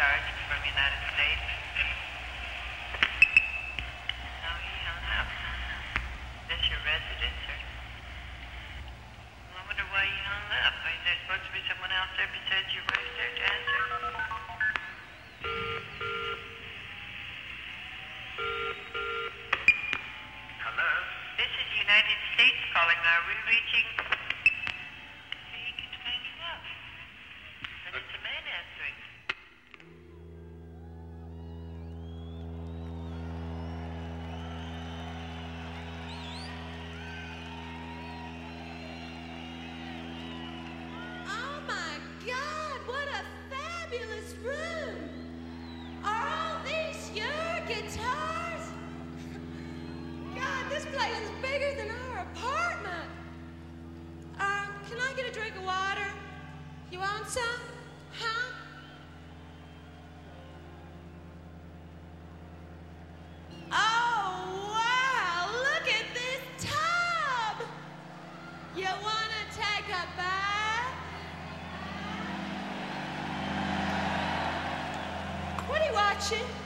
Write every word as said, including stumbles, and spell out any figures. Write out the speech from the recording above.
guitars from the United States. No, he hung up. Is this your residence, sir? Well, I wonder why he hung up. I mean, there's supposed to be someone else there besides your wife there to answer. Hello? This is the United States calling. Are we reaching... See, he keeps hanging up. And it's a man answering. Oh my God, what a fabulous room! Are all these your guitars? God, this place is bigger than our apartment. Uh, can I get a drink of water? You want some? Huh? Oh, wow, look at this tub! You wanna take a bath? What are you watching?